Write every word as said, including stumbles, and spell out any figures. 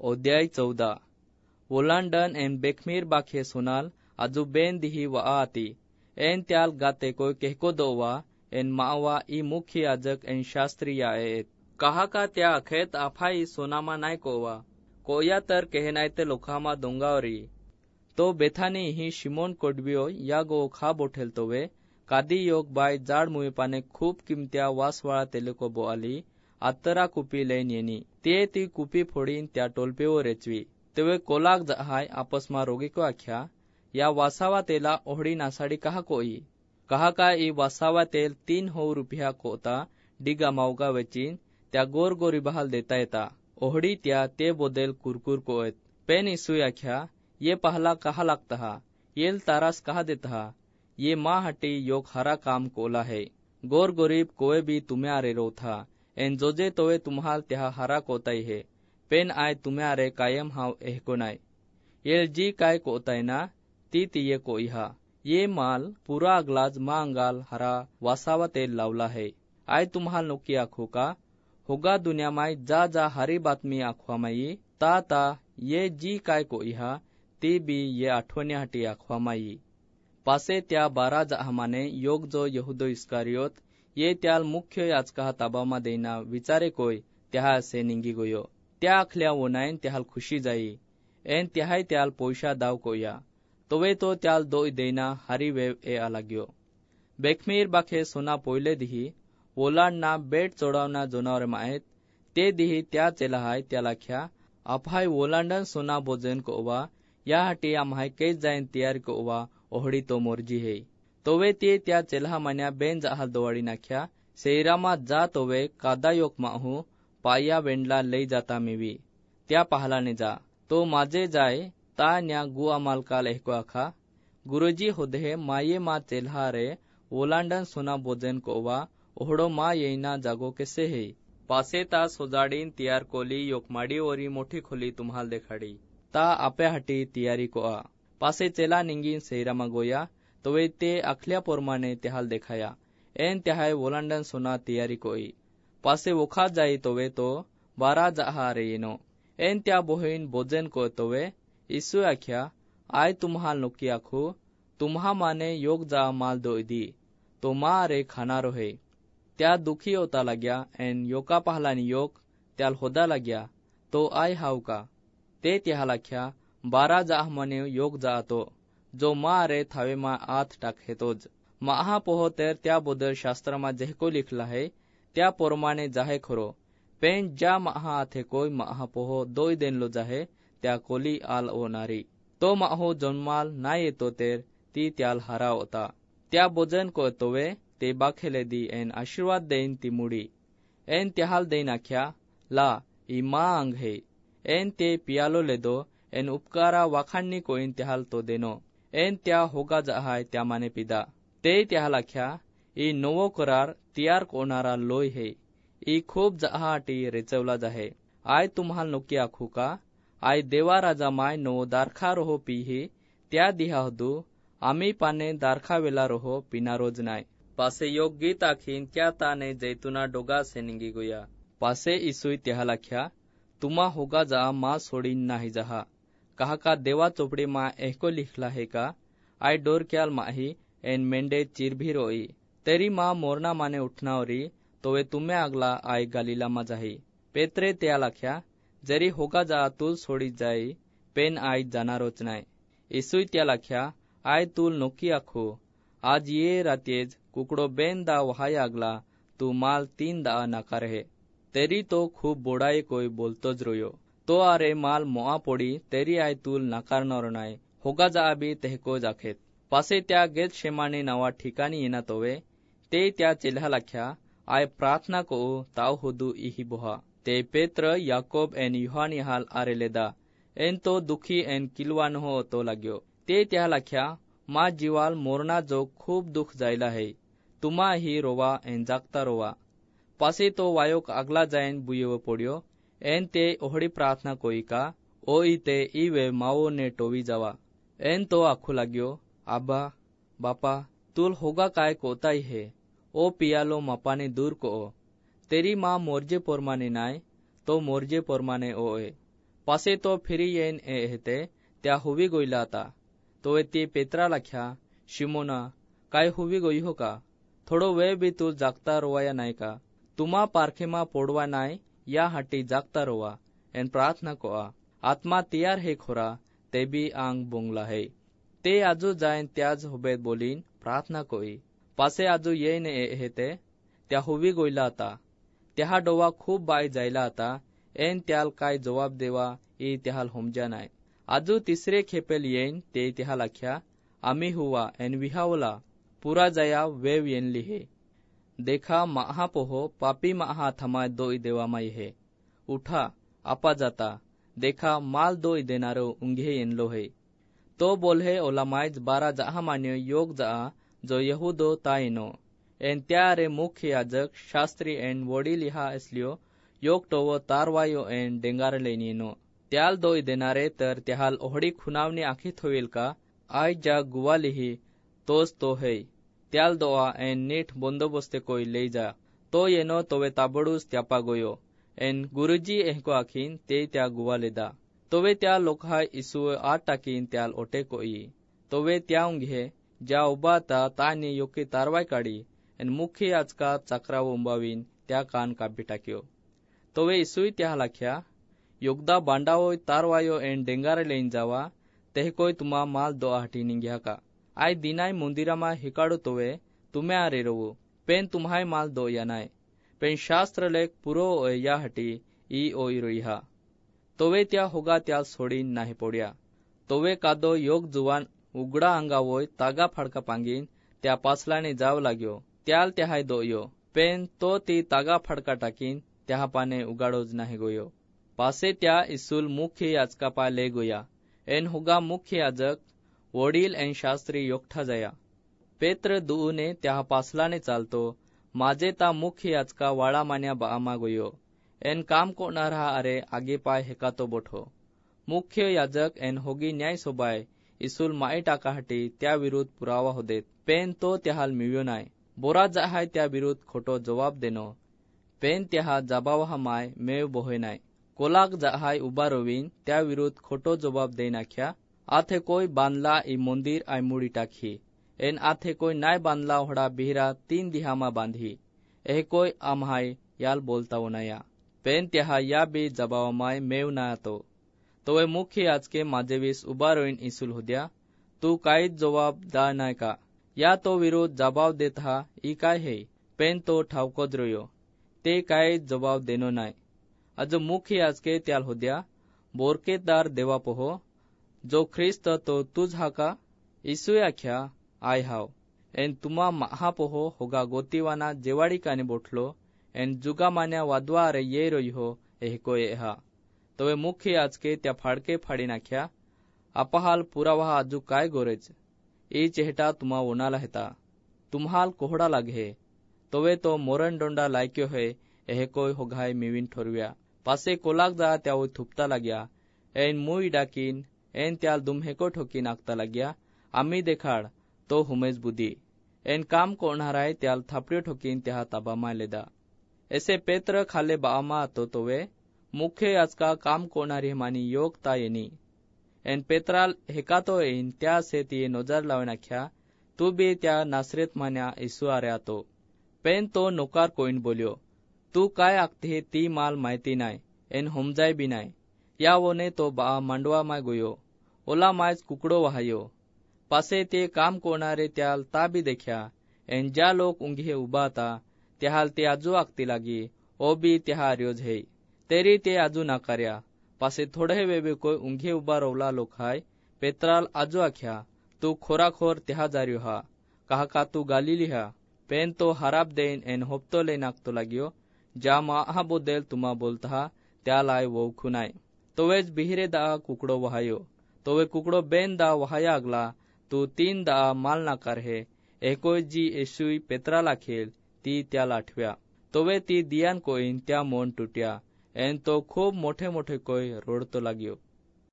अध्याय चौदा। वोलांडन एन बेखमीर बाखे सोनाल आजू बेन दिही वा आती एन त्याल गाते कोई कहको दोवा एन मावा ई मुख्य याजक एन शास्त्री या एत कहा का त्या अखेत आफाई सोनामा नाय कोवा कोया तर कहनायते लोकामा दोंगावरी तो बेथानी ही शिमोन कोडबियो या गो खा बोठेल तोवे कादी योग बाय जाड मुयपाने खूप किमत्या वासवाळा तेलेको बोआली आत्तरा कुपी लेन येनी ते ती कुपी फोडीन त्या टोलपेवर रेचवी तेवे कोलाक जहाय आपस मा रोगी को आख्या या वासावा तेला ओहडी नासाडी कहा कोई कहा का ई वासावा तेल तीन हो रुपया कोता डिगा मावगा वेचीन त्या गोर गोरी बहाल देता येता ओहडी त्या ते बोदेल कुरकुर कोएत पेन इसु आख्या ये पहला कहा लगता हा येल तारास कहा देता हा ये माँ हटी योग हरा काम कोला है गोर गरीब कोई भी तुम्हें आरे रो था एन जोजे तोवे तुम्हाल त्या हरा कोताई है पेन आय तुम्हें आरे कायम हाव एहको नाय येल जी काय कोताई ना ती तिये कोई हा ये माल पूरा अगलाज माँ अंगाल हरा वासावा तेल लावला है आय तुम्हाल नोकी आखो का होगा दुनिया माय जा जा हरी बातमी आखवा माई ता ता ये जी काय कोई हा ती भी ये आठवण्या हटी आखवा माई पासे त्या बारा जहामाने योग जो यहुदो इस्कारियोत ये त्याल मुख्य याचका ताबामा देना विचारे कोय त्या से निंगी गोयो त्या अखल्या वनायन त्याल खुशी जाई एन त्याहाय त्याल पोयशा दाव कोया तोवे तो त्याल दो देना हरी वेव ए आलाग्यो बेखमीर बाखे सोना पोयले दिही वोलांडना बेट चोडावना जोनावर मायत ते दिही त्या चेलाहाय त्यालाख्या अपाय वोलांडन सोना बोजेन कोवा या हटी आम्हाय कैस जायन तयार कोवा ओहडी तो मोरजी है तोवे ते त्या चेल्हा मान्या बेन जहाल दोवाड़ी नाख्या सेरामा जा तोवे कादा योक माहू पाया वेंडला लई जाता मिवी त्या पहलाने जा तो माजे जाए ता न्या गुआ मालकाल एहको आखा गुरुजी होदे माये मा चेल्हा रे ओलांडन सोना बोजेन कोवा ओहडो मा येना जागो कैसे है पासे ता सोजाडीन तयार कोली योक माडी ओरी मोठी खोली तुम्हाल देखाडी ता आपे हटी तैयारी को आ पासे चेला निंगी सेरामा गोया तोवे ते अखल्या पोरमाने त्याहाल देखाया एन त्याहाय वोलांडन सोना तैयारी कोई पासे वोखा जाई तोवे तो बारा जहा रे येनो एन त्या बोहिन बोजेन को तोवे इसु आख्या आय तुम्हाल नोकी आखो तुम्हा माने योग जा माल दो दी तो मा रे खाना रोहे त्या दुखी होता लाग्या एन योका पहलानी योग त्याल होदा लाग्या तो आय हाउ का ते त्याहाल आख्या बारा जाह मने योग जा तो जो मा रे थावे मा आत टाक हेतोज महा पोहो तेर त्या बोदर शास्त्र मा जेहको लिखला है त्या पोरमाने जाहे खरो पेन ज्या महा आथे कोई महा पोहो दोई दिन लो जाहे त्या कोली आल ओ नारी तो माहो जन्माल ना येतो तेर ती त्याल हरा होता त्या बोजन को तोवे ते बाखेले दी एन आशीर्वाद देन ती मुड़ी एन त्याहाल देन आख्या ला ई मा अंग है एन ते पियालो ले दो एन उपकारा वाखाणनी कोइन त्याहाल तो देनो एन त्या होगा जहाय त्या माने पिदा ते त्याहाल आख्या ई नवो करार तयार कोणारा लोय है ई खूप जहाटी रेचवला जाहे आय तुम्हाल नोकी आखू का आय देवा राजा माय नो दारखा रोहो पीही त्या दिहा हदू आमी पाने दारखा वेला रोहो पिना रोज नाय पासे योग गीत आखीन क्या ताने जैतुना डोगा से निंगी गोया पासे इसुई त्याहाल आख्या तुमा होगा जा मा सोडीन नाही जहा कहा का देवा चोपड़ी मा एहको लिखला है का आय डोर क्याल माही एन मेंढे चिर भी रोई तेरी माँ मोरना माने उठना ओरी तो वे तुम्हें अगला आय गालीला मा जाही पेत्रे त्या लाख्या जरी होगा जा तुल सोड़ी जाई पेन आय जाना रोचनाय इसुई त्या लाख्या आय तुल नोकी आखो आज ये रातेज कुकड़ो बेन दा वहाय अगला तू माल तीन दा नाकार है तेरी तो खूब बोड़ाई कोई बोलतोज रोयो तो आरे माल मोआ पोड़ी तेरी आय तुल नाकार नरनाय होगा जा अभी तेहको जाखेत पासे त्या गेत शेमाने नावा ठिकाणी येना तोवे ते त्या चेल्हा लाख्या आय प्रार्थना को ताव होदू इही बोहा ते पेत्र याकोब एन युहान यहाल आरे लेदा एन तो दुखी एन किलवान हो तो लाग्यो ते त्या लाख्या मा जीवाल मोरना जो खूब दुख जायला है तुमा ही रोवा एन जागता रोवा पासे तो वायोक अगला जायन बुयव पोड़ियो एन ते ओहड़ी प्रार्थना कोई का ओ इते ई वे माओ ने टोवी जावा एन तो आखो लाग्यो आबा बापा तुल होगा काय कोताई है ओ पियालो मपाने दूर को ओ तेरी माँ मोरजे पोरमाने नाय तो मोरजे पोरमाने ओ ए पासे तो फिरी येईन ए हेते त्या हुवी गोयला आता. तो ती पेत्रा लाख्या, शिमोना काय हुवी गोई हो का? थोडो वेळ बी तू जागता रोवाया नाही का? तुम्हा पारखेमा पोडवा नाही या हाटी जागता रोवा एन प्रार्थना कोआ. आत्मा तयार हे खोरा ते बी आंग बोंगला है. ते आजू जाईन त्याज हुबेत बोलीन प्रार्थना कोई. पासे आजू येईन ए हेते त्या हुवी गोयला आता. त्या डोवा खूप बाय जायला आता. एन त्याल काय जवाब देवा ई त्याल होमजा नाही. आजू तिसरे खेपेल येईन ते त्या लाख्या, आम्ही हुवा एन विहावला पुरा जया वेव येनली हे. देखा महा पोहो पापी महा थमाय दोई देवा माई हे. उठा आपा जाता. देखा माल दोई देनारो उंघे येनलो है. तो बोलहे ओला माइज बारा जहा मान्य योग जा जो यहूदो ताइनो. एन त्या रे मुख्य याजक शास्त्री एन वोडी लिहा असलियो योग टोवो तारवायो एन डेंगार लेनिनो. त्याल दोई देनारे तर त्याल ओहडी खुनावनी आखित होईल का? आय जा गुवा लिही तोच तो है. त्याल दोआ एन नीट बंदोबस्ते कोई ले जा. तो येनो तोवे ताबडूस त्यापा गोयो. एन गुरुजी एहको आखीन ते त्या गुवा लेदा. तोवे त्या लोका इसु आठ टाकीन त्याल ओटे कोई. तोवे त्या उंघे ज्या उबा ता तानी योकी तारवाय काढी एन मुख्य याजका चक्रा उंबावीन त्या कान कापी टाक्यो. तोवे इसुई त्या लाख्या, योगदा बांडावोय तारवायो एन डेंगार लेन जावा तेह कोई तुमा माल दो हाटी निंग्या का? आय दिनाय मंदिरामा हिकाडो तोवे तुम्हें आरे रोवो पेन तुम्हाय माल दो या नाय. पेन शास्त्र लेख पुरो ओय या हटी ई ओई रोईहा. तोवे त्या होगा त्या सोडीन नाही पोड्या. तोवे कादो योग जुवान उगडा अंगावोय तागा फाडका पांगीन त्या पासलाने जाव लाग्यो. त्याल त्याहाय दोयो पेन तो ती तागा फाडका टाकीन त्या पाने उगाडोज नाही गोयो. पासे त्या इसूल मुख्य याजका पा ले गोया. एन होगा मुख्य याजक वडील एन शास्त्री योगठा जया. पेत्र दुने त्या पासलाने चालतो. माझे ता मुख्य याजका वाळा मान्या बामा गोयो. एन काम कोणार हा अरे आगे पाय हेकातो बोठो. मुख्य याजक एन होगी न्याय सोबाय इसूल माई टाका हटी त्या विरुद्ध पुरावा होदेत. पेन तो त्याहाल मिव्यो नाय. बोरा जाहाय त्या विरुद्ध खोटो जवाब देनो. पेन त्या जबावा माय मेव बोहे नाय. कोलाक जाहाय उबा रोवीन त्या विरुद्ध खोटो जवाब दे नाख्या. आथे कोई बांधला ई मंदिर आय मुड़ी टाकी. एन आथे कोई नाय बांधला होड़ा बिहरा तीन दिहामा बांधी. एह कोई आम्हाय याल बोलता नया. पेन त्या या बी जबावा माय मेव ना तो. तोवे मुख्य याजके माझेवीस उबा रोईन इसूल होद्या. तू काहीच जवाब दा नाय का? या तो विरुद्ध जबाब देत हा ई काय है? पेन तो ठावकोज रोयो. ते काय जबाब देनो नाय. अज मुख्य याजके त्याल होद्या, बोरकेदार देवा पोहो जो ख्रिस्त तो तुझ हा का? इसुए आख्या आय हाव. एन तुमा महा पोहो होगा गोतीवाना जेवाडी काने बोठलो एन जुगा मान्या वादवा अरे ये रोई हो एह को एहा. तोवे मुख्य याजके त्या फाडके फाडी नाख्या. अपहाल पुरावा आजू काय गोरेज ई चेहटा तुमा ओनाला हेता. तुम्हाल कोहडा लागे. तोवे तो मोरण डोंडा लायक्यो है एह कोई होगाय मिविन ठोरव्या. पासे कोलाक जा त्या थुपता लाग्या. एन मुई डाकीन एन त्याल दुम्हेको ठोकी नाकता लाग्या. आम्ही देखाड तो हुमेज बुदी. एन काम कोणाराय त्याल थापड्यो ठोकीन त्या ताबा मालेदा. ऐसे पेत्र खाले बामा तो तोवे मुख्य याजका काम कोणारी मानी योग ता येनी. एन पेत्राल हेकातो येईन त्या से ती नोजार लावून आख्या तू बी त्या नासरेत मान्या इसू आर्या तो. पेन तो नोकार कोईन बोल्यो तू काय आखते ती माल माहिती नाय एन होमजाय बी नाय. या वोने तो बा मांडवा माय गोयो. ओला मायज कुकडो वहायो. पासे ते काम कोणारे त्याल ता बी देख्या. एन ज्या लोक उंघे उबा ता त्याहाल ते आजू आखती लागी ओ बी त्या आर्योज है. तेरी ते आजू नाकार्या. पासे थोडे वेबे कोई उंघे उबा रोवला लोक हाय. पेत्राल आजू आख्या तू खोराखोर त्या जार्यो हा कहा का तू गालिली हा. पेन तो हराब देन एन होपतो ले नाकतो लाग्यो. ज्या महा बोदेल तुमा बोलता त्या लाय वो खुनाय. तोवेज बिहिरे दा कुकडो वहायो. तोवे कुकडो बेन दा वहाया अगला. तू तीन दा माल नाकार हे. एकोय जी येशुई पेत्राला खेल ती त्या लाठव्या. तोवे ती दियान कोईन त्या मोन तुट्या. एन तो खूप मोठे मोठे कोय रोडतो लाग्यो.